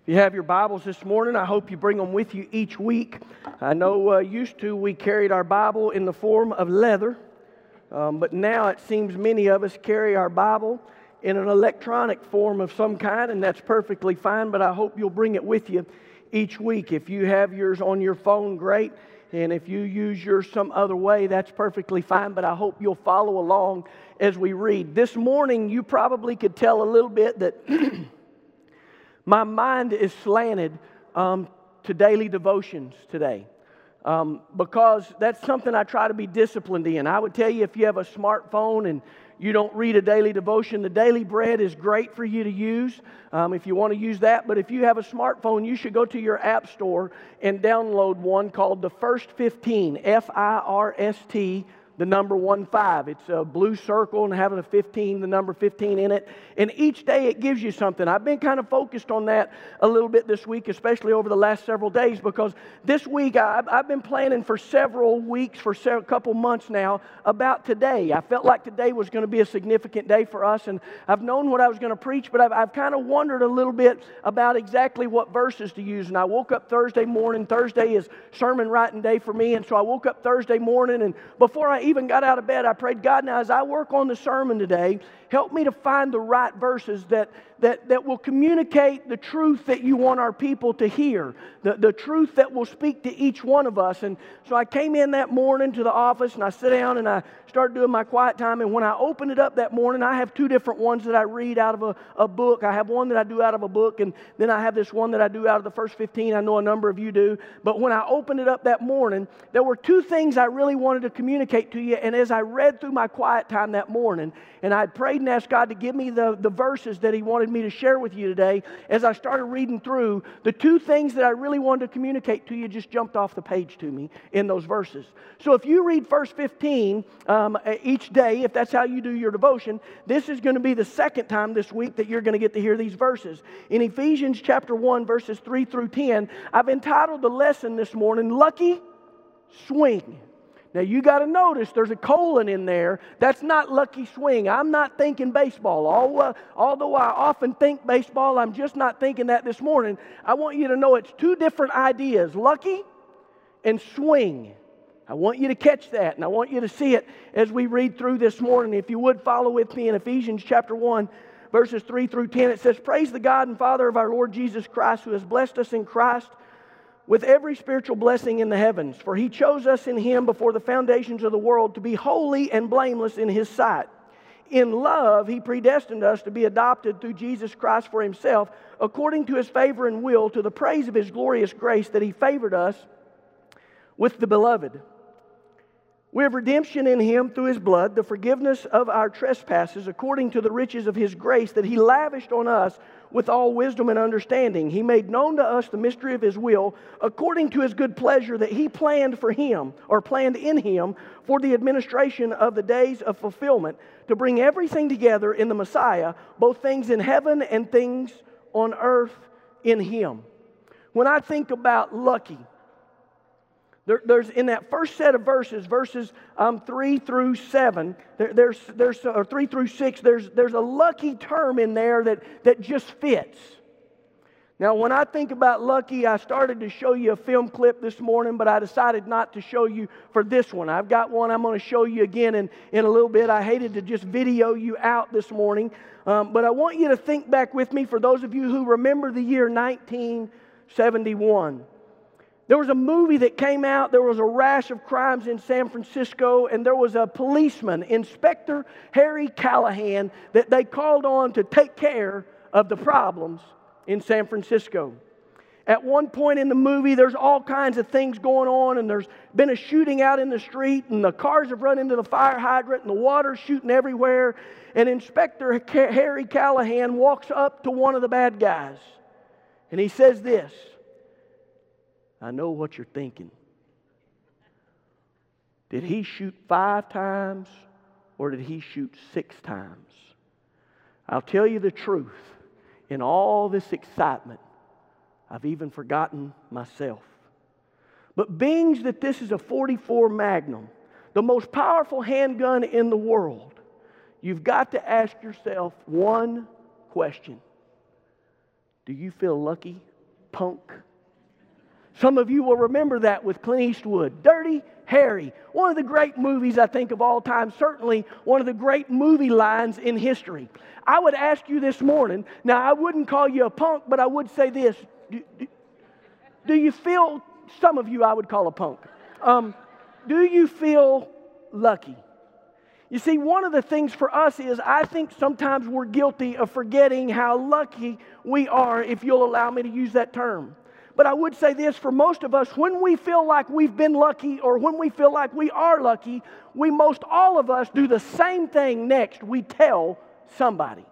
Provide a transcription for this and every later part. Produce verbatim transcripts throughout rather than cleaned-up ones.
If you have your Bibles this morning, I hope you bring them with you each week. I know uh, used to we carried our Bible in the form of leather, um, but now it seems many of us carry our Bible in an electronic form of some kind, and that's perfectly fine, but I hope you'll bring it with you each week. If you have yours on your phone, great, and if you use yours some other way, that's perfectly fine, but I hope you'll follow along as we read. This morning, you probably could tell a little bit that my mind is slanted um, to daily devotions today um, because that's something I try to be disciplined in. I would tell you, if you have a smartphone and you don't read a daily devotion, the Daily Bread is great for you to use um, if you want to use that. But if you have a smartphone, you should go to your app store and download one called the First fifteen, F I R S T, the number one five. It's a blue circle and having a fifteen, the number fifteen in it. And each day it gives you something. I've been kind of focused on that a little bit this week, especially over the last several days, because this week I've, I've been planning for several weeks, for a couple months now, about today. I felt like today was going to be a significant day for us, and I've known what I was going to preach, but I've, I've kind of wondered a little bit about exactly what verses to use. And I woke up Thursday morning. Thursday is sermon writing day for me, and so I woke up Thursday morning, and before I even got out of bed, I prayed, God, now as I work on the sermon today, help me to find the right verses that, that, that will communicate the truth that you want our people to hear, the, the truth that will speak to each one of us. And so I came in that morning to the office, and I sat down and I started doing my quiet time. And when I opened it up that morning, I have two different ones that I read out of a, a book. I have one that I do out of a book, and then I have this one that I do out of the First fifteen. I know a number of you do. But when I opened it up that morning, there were two things I really wanted to communicate to you. And as I read through my quiet time that morning, and I prayed and asked God to give me the, the verses that He wanted me to share with you today, as I started reading through, the two things that I really wanted to communicate to you just jumped off the page to me in those verses. So if you read First fifteen um, each day, if that's how you do your devotion, this is going to be the second time this week that you're going to get to hear these verses. In Ephesians chapter one, verses three through ten, I've entitled the lesson this morning, Lucky Swing. Now, you got to notice there's a colon in there. That's not lucky swing. I'm not thinking baseball. Although I often think baseball, I'm just not thinking that this morning. I want you to know it's two different ideas, lucky and swing. I want you to catch that, and I want you to see it as we read through this morning. If you would follow with me in Ephesians chapter one, verses three through ten, it says, Praise the God and Father of our Lord Jesus Christ, who has blessed us in Christ with every spiritual blessing in the heavens. For He chose us in Him before the foundations of the world to be holy and blameless in His sight. In love, He predestined us to be adopted through Jesus Christ for Himself, according to His favor and will, to the praise of His glorious grace that He favored us with the beloved. We have redemption in Him through His blood, the forgiveness of our trespasses, according to the riches of His grace that He lavished on us with all wisdom and understanding. He made known to us the mystery of His will, according to His good pleasure that He planned for Him, or planned in Him, for the administration of the days of fulfillment, to bring everything together in the Messiah, both things in heaven and things on earth in Him. When I think about lucky, There, there's in that first set of verses, verses um, three through seven, there, there's there's or three through six. There's there's a lucky term in there that that just fits. Now, when I think about lucky, I started to show you a film clip this morning, but I decided not to show you for this one. I've got one I'm going to show you again in in a little bit. I hated to just video you out this morning, um, but I want you to think back with me. For those of you who remember the year nineteen seventy-one. There was a movie that came out. There was a rash of crimes in San Francisco, and there was a policeman, Inspector Harry Callahan, that they called on to take care of the problems in San Francisco. At one point in the movie, there's all kinds of things going on, and there's been a shooting out in the street, and the cars have run into the fire hydrant, and the water's shooting everywhere. And Inspector Harry Callahan walks up to one of the bad guys, and he says this, I know what you're thinking. Did he shoot five times or did he shoot six times? I'll tell you the truth. In all this excitement, I've even forgotten myself. But being that this is a forty-four Magnum, the most powerful handgun in the world, you've got to ask yourself one question. Do you feel lucky punk. Some of you will remember that with Clint Eastwood. Dirty Harry. One of the great movies, I think, of all time. Certainly one of the great movie lines in history. I would ask you this morning, now I wouldn't call you a punk, but I would say this. Do, do, do you feel, some of you I would call a punk. Um, do you feel lucky? You see, one of the things for us is I think sometimes we're guilty of forgetting how lucky we are, if you'll allow me to use that term. But I would say this, for most of us, when we feel like we've been lucky or when we feel like we are lucky, we most all of us do the same thing next. We tell somebody.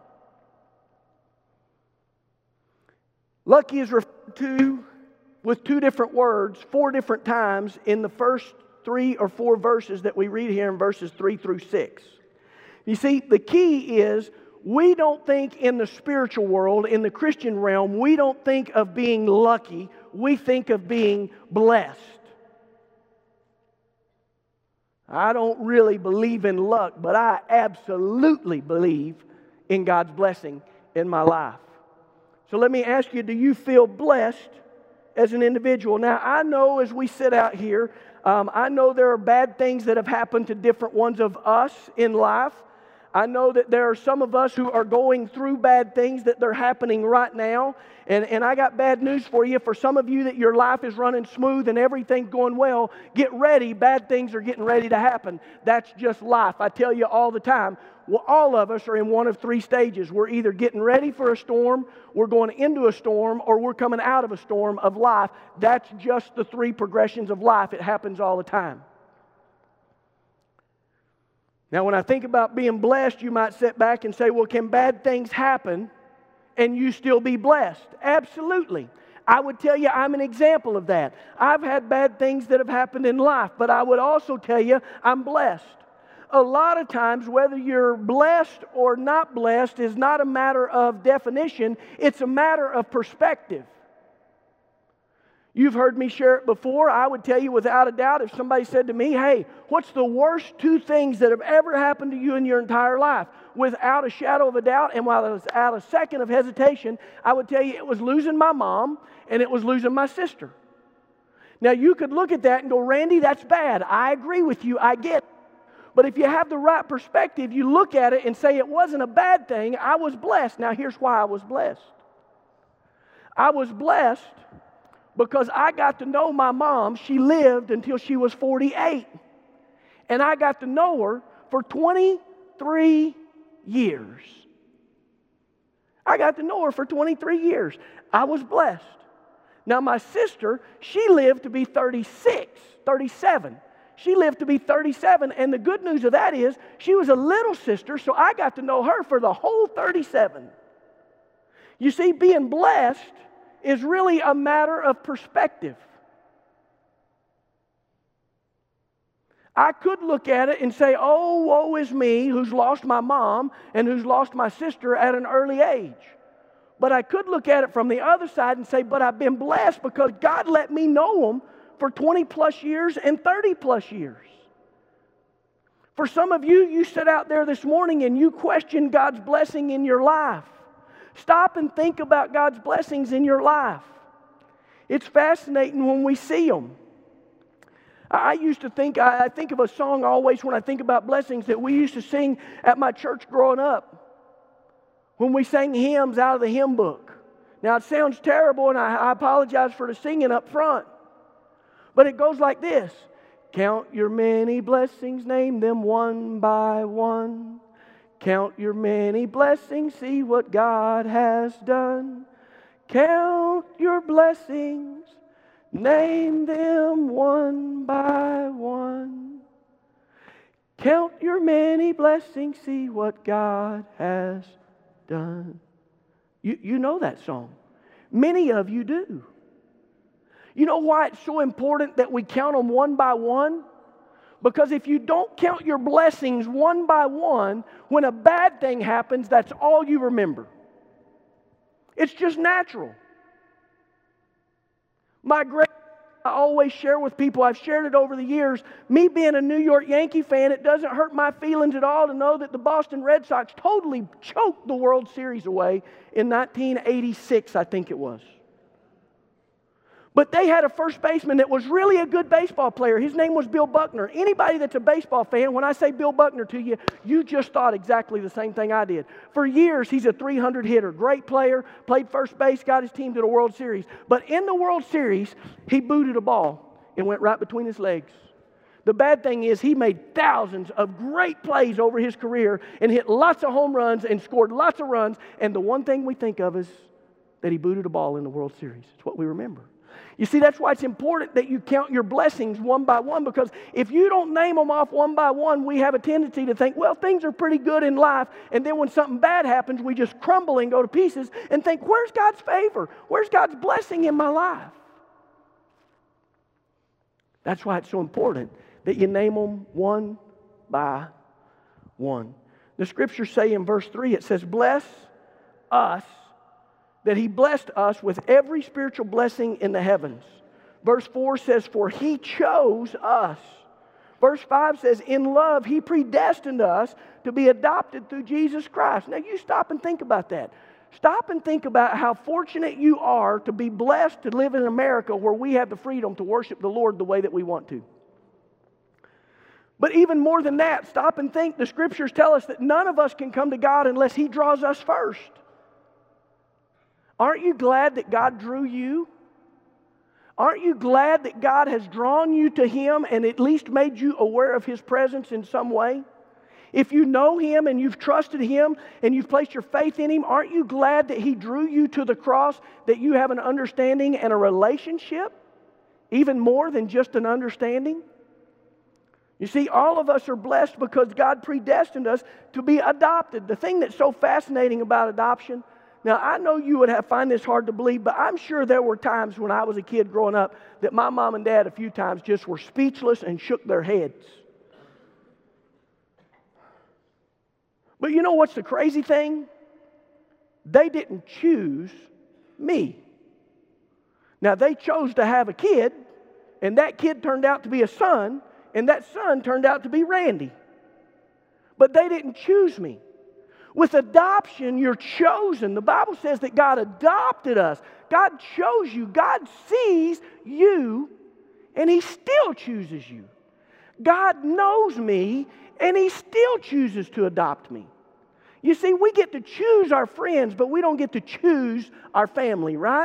Lucky is referred to with two different words, four different times in the first three or four verses that we read here in verses three through six. You see, the key is we don't think in the spiritual world, in the Christian realm, we don't think of being lucky. We think of being blessed. I don't really believe in luck, but I absolutely believe in God's blessing in my life. So let me ask you, do you feel blessed as an individual? Now, I know as we sit out here, um, I know there are bad things that have happened to different ones of us in life. I know that there are some of us who are going through bad things that they're happening right now. And, and I got bad news for you. For some of you that your life is running smooth and everything's going well, get ready. Bad things are getting ready to happen. That's just life. I tell you all the time, well, all of us are in one of three stages. We're either getting ready for a storm, we're going into a storm, or we're coming out of a storm of life. That's just the three progressions of life. It happens all the time. Now, when I think about being blessed, you might sit back and say, well, can bad things happen and you still be blessed? Absolutely. I would tell you I'm an example of that. I've had bad things that have happened in life, but I would also tell you I'm blessed. A lot of times, whether you're blessed or not blessed is not a matter of definition. It's a matter of perspective. You've heard me share it before. I would tell you without a doubt, if somebody said to me, hey, what's the worst two things that have ever happened to you in your entire life? Without a shadow of a doubt, and without a second of hesitation, I would tell you it was losing my mom and it was losing my sister. Now, you could look at that and go, Randy, that's bad. I agree with you. I get it. But if you have the right perspective, you look at it and say it wasn't a bad thing. I was blessed. Now, here's why I was blessed. I was blessed because I got to know my mom. She lived until she was forty-eight. And I got to know her for twenty-three years. I got to know her for twenty-three years. I was blessed. Now my sister, she lived to be thirty-six, thirty-seven. She lived to be thirty-seven. And the good news of that is she was a little sister, so I got to know her for the whole thirty-seven. You see, being blessed is really a matter of perspective. I could look at it and say, oh, woe is me who's lost my mom and who's lost my sister at an early age. But I could look at it from the other side and say, but I've been blessed because God let me know them for twenty plus years and thirty plus years. For some of you, you sit out there this morning and you question God's blessing in your life. Stop and think about God's blessings in your life. It's fascinating when we see them. I used to think, I think of a song always when I think about blessings that we used to sing at my church growing up. When we sang hymns out of the hymn book. Now it sounds terrible and I, I apologize for the singing up front. But it goes like this. Count your many blessings, name them one by one. Count your many blessings, see what God has done. Count your blessings, name them one by one. Count your many blessings, see what God has done. You, you know that song. Many of you do. You know why it's so important that we count them one by one? Because if you don't count your blessings one by one, when a bad thing happens, that's all you remember. It's just natural. My great, I always share with people, I've shared it over the years, me being a New York Yankee fan, it doesn't hurt my feelings at all to know that the Boston Red Sox totally choked the World Series away in nineteen eighty-six, I think it was. But they had a first baseman that was really a good baseball player. His name was Bill Buckner. Anybody that's a baseball fan, when I say Bill Buckner to you, you just thought exactly the same thing I did. For years, he's a three hundred hitter. Great player, played first base, got his team to the World Series. But in the World Series, he booted a ball and went right between his legs. The bad thing is he made thousands of great plays over his career and hit lots of home runs and scored lots of runs. And the one thing we think of is that he booted a ball in the World Series. It's what we remember. You see, that's why it's important that you count your blessings one by one, because if you don't name them off one by one, we have a tendency to think, well, things are pretty good in life, and then when something bad happens, we just crumble and go to pieces and think, where's God's favor? Where's God's blessing in my life? That's why it's so important that you name them one by one. The Scriptures say in verse three, it says, bless us, that He blessed us with every spiritual blessing in the heavens. Verse four says, for He chose us. Verse five says, in love He predestined us to be adopted through Jesus Christ. Now you stop and think about that. Stop and think about how fortunate you are to be blessed to live in America where we have the freedom to worship the Lord the way that we want to. But even more than that, stop and think. The Scriptures tell us that none of us can come to God unless He draws us first. Aren't you glad that God drew you? Aren't you glad that God has drawn you to Him and at least made you aware of His presence in some way? If you know Him and you've trusted Him and you've placed your faith in Him, aren't you glad that He drew you to the cross, that you have an understanding and a relationship, even more than just an understanding? You see, all of us are blessed because God predestined us to be adopted. The thing that's so fascinating about adoption, now, I know you would have find this hard to believe, but I'm sure there were times when I was a kid growing up that my mom and dad a few times just were speechless and shook their heads. But you know what's the crazy thing? They didn't choose me. Now, they chose to have a kid, and that kid turned out to be a son, and that son turned out to be Randy. But they didn't choose me. With adoption, you're chosen. The Bible says that God adopted us. God chose you. God sees you, and He still chooses you. God knows me, and He still chooses to adopt me. You see, we get to choose our friends, but we don't get to choose our family, right?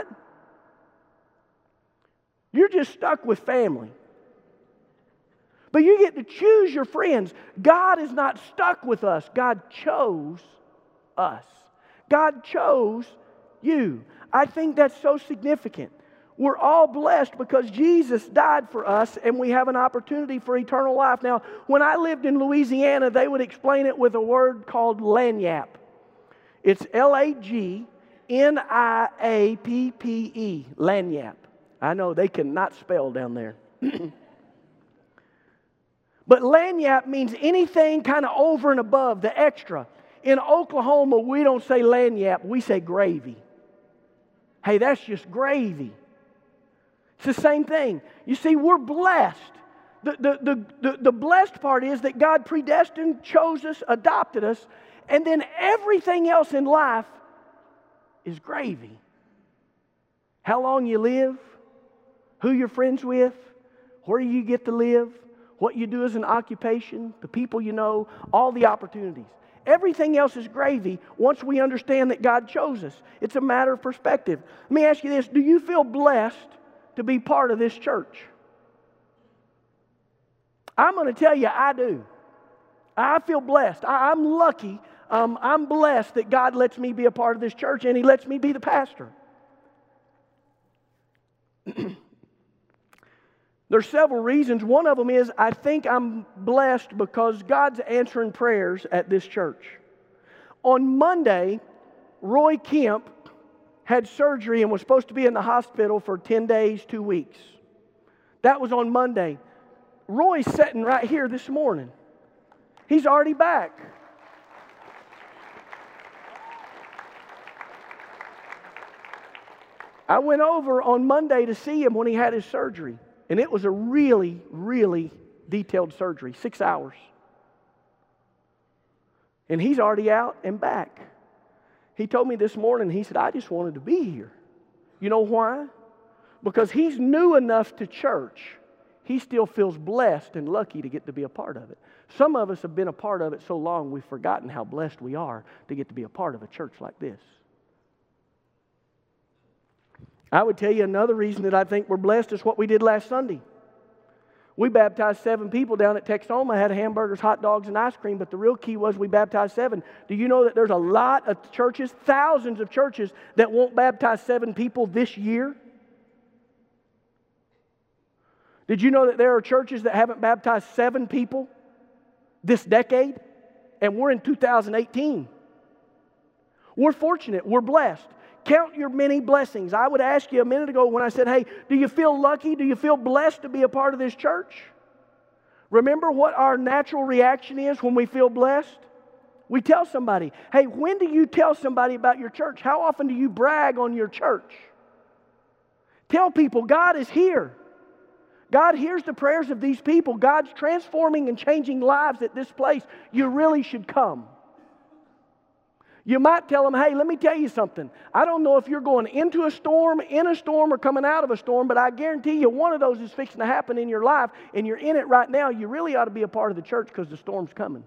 You're just stuck with family. But you get to choose your friends. God is not stuck with us. God chose us. God chose you. I think that's so significant. We're all blessed because Jesus died for us and we have an opportunity for eternal life. Now, when I lived in Louisiana, they would explain it with a word called lagniappe. It's L A G N I A P P E, lagniappe. I know they cannot spell down there. But lagniappe means anything kind of over and above, the extra. In Oklahoma, we don't say lagniappe, we say gravy. Hey, that's just gravy. It's the same thing. You see, we're blessed. The, the, the, the, the blessed part is that God predestined, chose us, adopted us, and then everything else in life is gravy. How long you live, who you're friends with, where you get to live, what you do as an occupation, the people you know, all the opportunities. Everything else is gravy once we understand that God chose us. It's a matter of perspective. Let me ask you this. Do you feel blessed to be part of this church? I'm going to tell you, I do. I feel blessed. I, I'm lucky. Um, I'm blessed that God lets me be a part of this church and He lets me be the pastor. There's several reasons. One of them is I think I'm blessed because God's answering prayers at this church. On Monday, Roy Kemp had surgery and was supposed to be in the hospital for ten days, two weeks. That was on Monday. Roy's sitting right here this morning. He's already back. I went over on Monday to see him when he had his surgery. And it was a really, really detailed surgery, six hours. And he's already out and back. He told me this morning, he said, I just wanted to be here. You know why? because he's new enough to church, he still feels blessed and lucky to get to be a part of it. Some of us have been a part of it so long we've forgotten how blessed we are to get to be a part of a church like this. I would tell you another reason that I think we're blessed is what we did last Sunday. We baptized seven people down at Texoma, had hamburgers, hot dogs, and ice cream, but the real key was we baptized seven. Do you know that there's a lot of churches, thousands of churches, that won't baptize seven people this year? Did you know that there are churches that haven't baptized seven people this decade? And we're in two thousand eighteen. We're fortunate. We're blessed. Count your many blessings. I would ask you a minute ago when I said, hey, do you feel lucky? Do you feel blessed to be a part of this church? Remember what our natural reaction is when we feel blessed? We tell somebody. Hey, when do you tell somebody about your church? How often do you brag on your church? Tell people God is here. God hears the prayers of these people. God's transforming and changing lives at this place. You really should come. You might tell them, hey, let me tell you something. I don't know if you're going into a storm, in a storm, or coming out of a storm, but I guarantee you one of those is fixing to happen in your life, and you're in it right now. You really ought to be a part of the church because the storm's coming.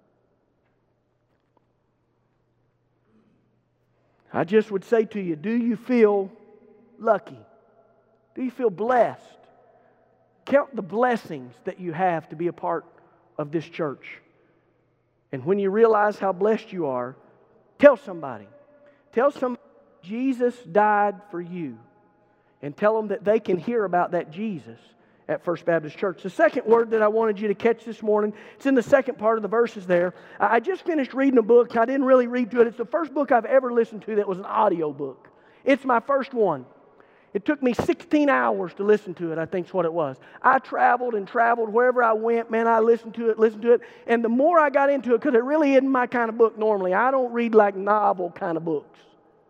I just would say to you, do you feel lucky? Do you feel blessed? Count the blessings that you have to be a part of this church. And when you realize how blessed you are, tell somebody. Tell somebody Jesus died for you. And tell them that they can hear about that Jesus at First Baptist Church. The second word that I wanted you to catch this morning, it's in the second part of the verses there. I just finished reading a book. I didn't really read through it. It's the first book I've ever listened to that was an audio book. It's my first one. It took me sixteen hours to listen to it, I think is what it was. I traveled and traveled. Wherever I went, man, I listened to it, listened to it. And the more I got into it, because it really isn't my kind of book normally. I don't read like novel kind of books.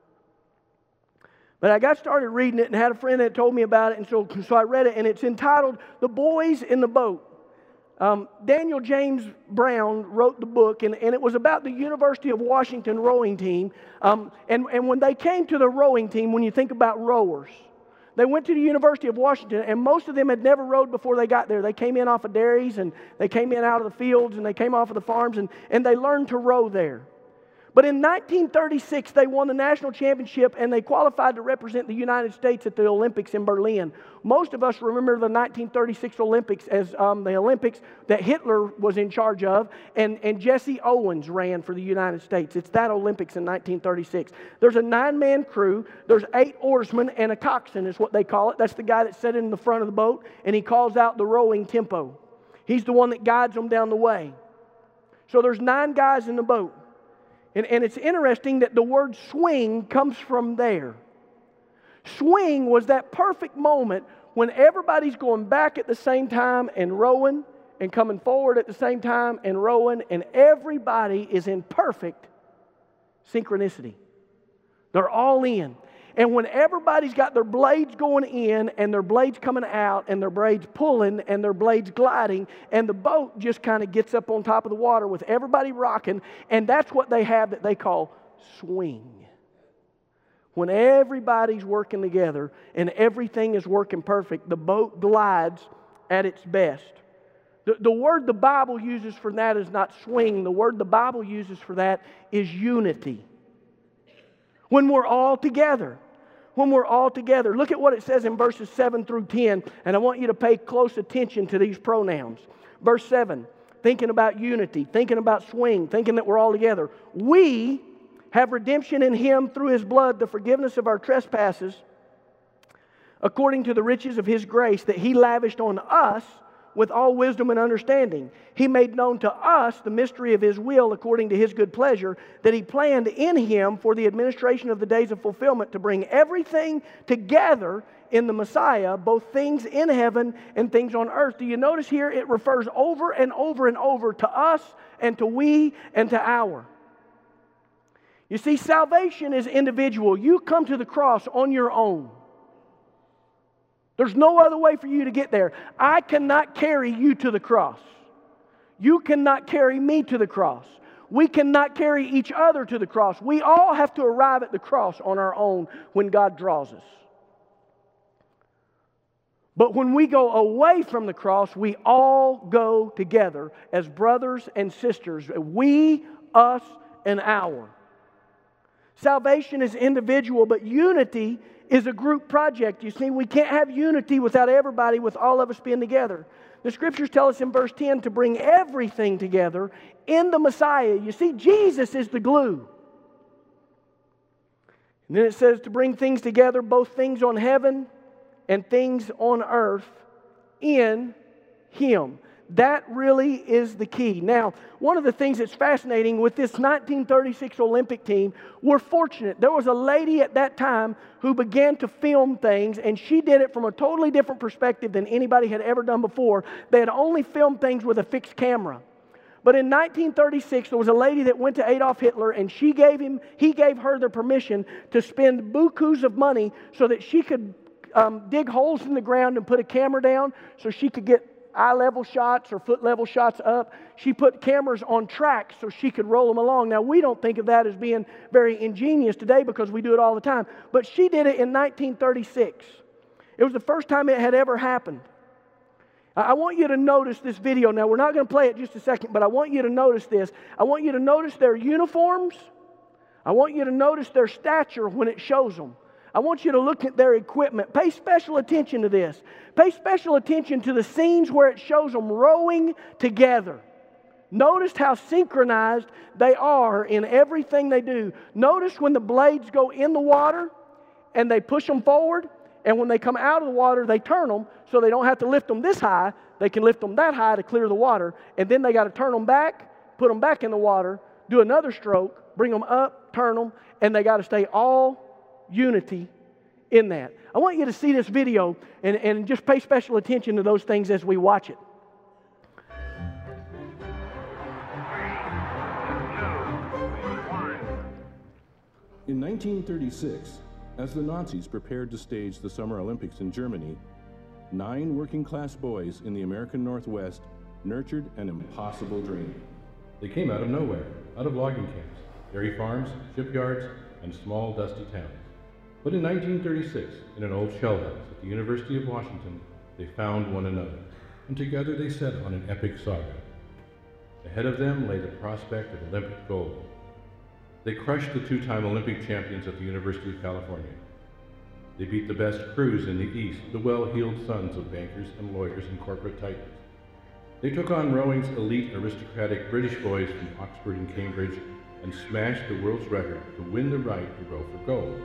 But I got started reading it and had a friend that told me about it. And so, so I read it, and it's entitled The Boys in the Boat. Um, Daniel James Brown wrote the book, and, and it was about the University of Washington rowing team. Um, and, and when they came to the rowing team, when you think about rowers, they went to the University of Washington, and most of them had never rowed before they got there. They came in off of dairies, and they came in out of the fields, and they came off of the farms, and, and they learned to row there. But in nineteen thirty-six, they won the national championship, and they qualified to represent the United States at the Olympics in Berlin. Most of us remember the nineteen thirty-six Olympics as um, the Olympics that Hitler was in charge of, and, and Jesse Owens ran for the United States. It's that Olympics in nineteen thirty-six. There's a nine-man crew. There's eight oarsmen, and a coxswain is what they call it. That's the guy that's sitting in the front of the boat, and he calls out the rowing tempo. He's the one that guides them down the way. So there's nine guys in the boat. And, and it's interesting that the word swing comes from there. Swing was that perfect moment when everybody's going back at the same time and rowing, and coming forward at the same time and rowing, and everybody is in perfect synchronicity. They're all in. And when everybody's got their blades going in and their blades coming out and their blades pulling and their blades gliding, and the boat just kind of gets up on top of the water with everybody rocking, and that's what they have that they call swing. When everybody's working together and everything is working perfect, the boat glides at its best. The, the word the Bible uses for that is not swing. The word the Bible uses for that is unity. When we're all together. When we're all together. Look at what it says in verses seven through ten, and I want you to pay close attention to these pronouns. Verse seven, thinking about unity, thinking about swing, thinking that we're all together. We have redemption in Him through His blood, the forgiveness of our trespasses, according to the riches of His grace that He lavished on us with all wisdom and understanding. He made known to us the mystery of His will according to His good pleasure, that He planned in Him for the administration of the days of fulfillment to bring everything together in the Messiah, both things in heaven and things on earth. Do you notice here it refers over and over and over to us and to we and to our. You see, salvation is individual. You come to the cross on your own. There's no other way for you to get there. I cannot carry you to the cross. You cannot carry me to the cross. We cannot carry each other to the cross. We all have to arrive at the cross on our own when God draws us. But when we go away from the cross, we all go together as brothers and sisters. We, us, and our. Salvation is individual, but unity is a group project. You see, we can't have unity without everybody, with all of us being together. The Scriptures tell us in verse ten to bring everything together in the Messiah. You see, Jesus is the glue. And then it says to bring things together, both things on heaven and things on earth, in Him. That really is the key. Now, one of the things that's fascinating with this nineteen thirty-six Olympic team, we're fortunate. There was a lady at that time who began to film things, and she did it from a totally different perspective than anybody had ever done before. They had only filmed things with a fixed camera. But in nineteen thirty-six, there was a lady that went to Adolf Hitler, and she gave him, he gave her the permission to spend bukus of money so that she could um, dig holes in the ground and put a camera down so she could get eye-level shots or foot-level shots up. She put cameras on tracks so she could roll them along. Now, we don't think of that as being very ingenious today because we do it all the time. But she did it in nineteen thirty-six. It was the first time it had ever happened. I want you to notice this video. Now, we're not going to play it just a second, but I want you to notice this. I want you to notice their uniforms. I want you to notice their stature when it shows them. I want you to look at their equipment. Pay special attention to this. Pay special attention to the scenes where it shows them rowing together. Notice how synchronized they are in everything they do. Notice when the blades go in the water and they push them forward, and when they come out of the water, they turn them so they don't have to lift them this high. They can lift them that high to clear the water, and then they got to turn them back, put them back in the water, do another stroke, bring them up, turn them, and they got to stay all unity in that. I want you to see this video and, and just pay special attention to those things as we watch it. In nineteen thirty-six, as the Nazis prepared to stage the Summer Olympics in Germany, nine working-class boys in the American Northwest nurtured an impossible dream. They came out of nowhere, out of logging camps, dairy farms, shipyards, and small dusty towns. But in nineteen thirty-six, in an old shell house at the University of Washington, they found one another, and together they set on an epic saga. Ahead of them lay the prospect of Olympic gold. They crushed the two-time Olympic champions at the University of California. They beat the best crews in the East, the well-heeled sons of bankers and lawyers and corporate titans. They took on rowing's elite aristocratic British boys from Oxford and Cambridge and smashed the world's record to win the right to row for gold.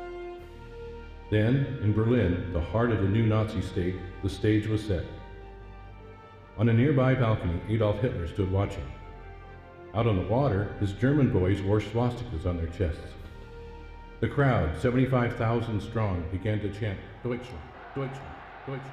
Then, in Berlin, the heart of the new Nazi state, the stage was set. On a nearby balcony, Adolf Hitler stood watching. Out on the water, his German boys wore swastikas on their chests. The crowd, seventy-five thousand strong, began to chant, Deutschland, Deutschland, Deutschland.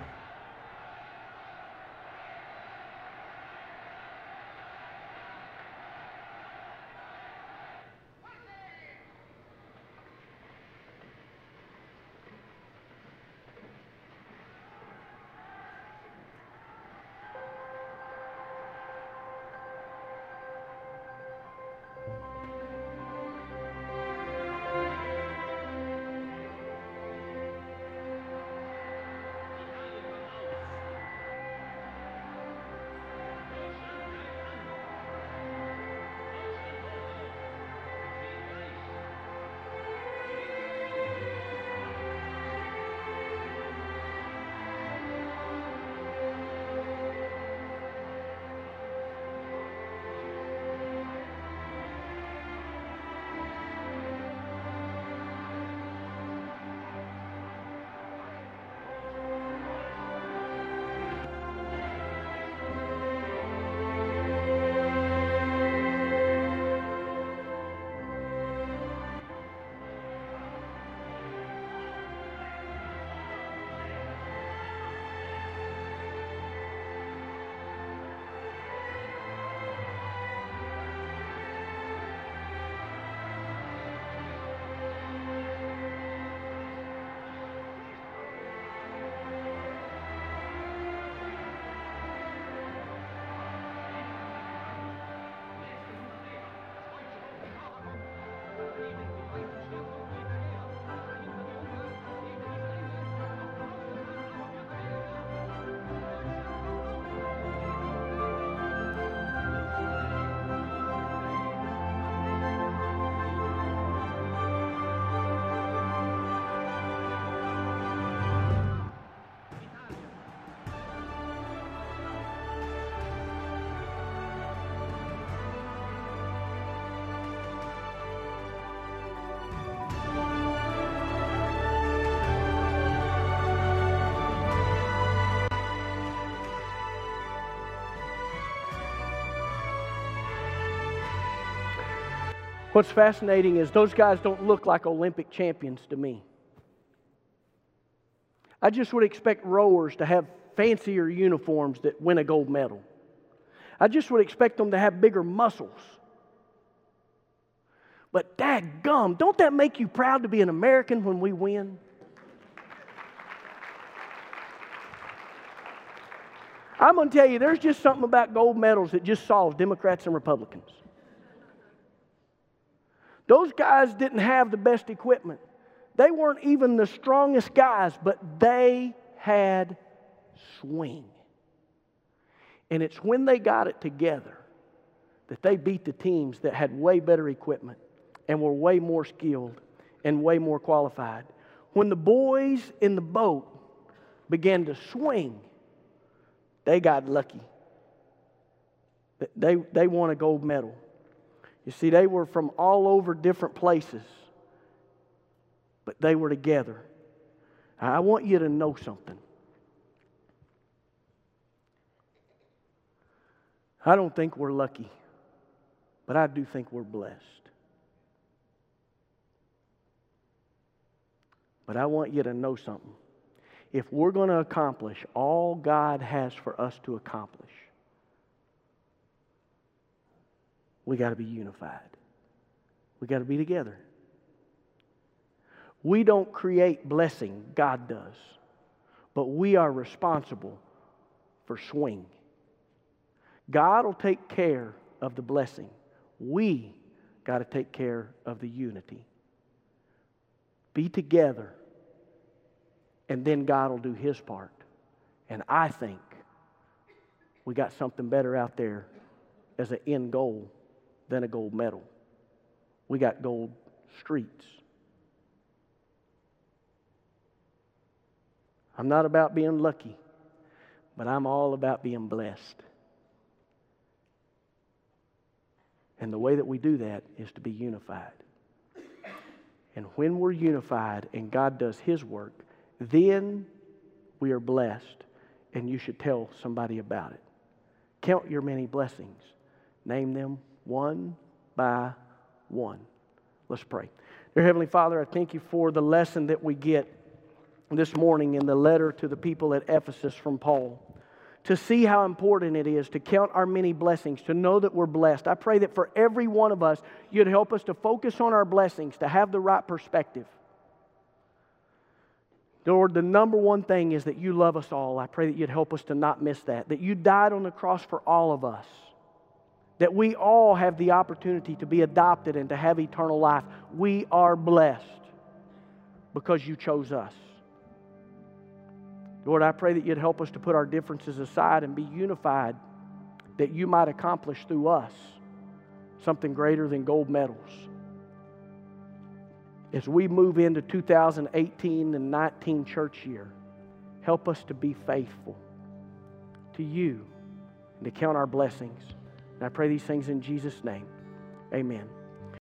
What's fascinating is those guys don't look like Olympic champions to me. I just would expect rowers to have fancier uniforms that win a gold medal. I just would expect them to have bigger muscles. But dadgum, don't that make you proud to be an American when we win? I'm going to tell you, there's just something about gold medals that just solves Democrats and Republicans. Those guys didn't have the best equipment. They weren't even the strongest guys, but they had swing. And it's when they got it together that they beat the teams that had way better equipment and were way more skilled and way more qualified. When the boys in the boat began to swing, they got lucky. They, they won a gold medal. You see, they were from all over different places, but they were together. I want you to know something. I don't think we're lucky, but I do think we're blessed. But I want you to know something. If we're going to accomplish all God has for us to accomplish, we got to be unified. We got to be together. We don't create blessing, God does. But we are responsible for swing. God will take care of the blessing. We got to take care of the unity. Be together, and then God will do His part. And I think we got something better out there as an end goal than a gold medal. We got gold streets. I'm not about being lucky, but I'm all about being blessed. And the way that we do that is to be unified. And when we're unified and God does His work, then we are blessed, and you should tell somebody about it. Count your many blessings. Name them one by one. Let's pray. Dear Heavenly Father, I thank You for the lesson that we get this morning in the letter to the people at Ephesus from Paul. To see how important it is to count our many blessings, to know that we're blessed. I pray that for every one of us, You'd help us to focus on our blessings, to have the right perspective. Lord, the number one thing is that You love us all. I pray that You'd help us to not miss that. That You died on the cross for all of us. That we all have the opportunity to be adopted and to have eternal life. We are blessed because You chose us. Lord, I pray that You'd help us to put our differences aside and be unified, that You might accomplish through us something greater than gold medals. As we move into two thousand eighteen and nineteen church year, help us to be faithful to You and to count our blessings. And I pray these things in Jesus' name. Amen.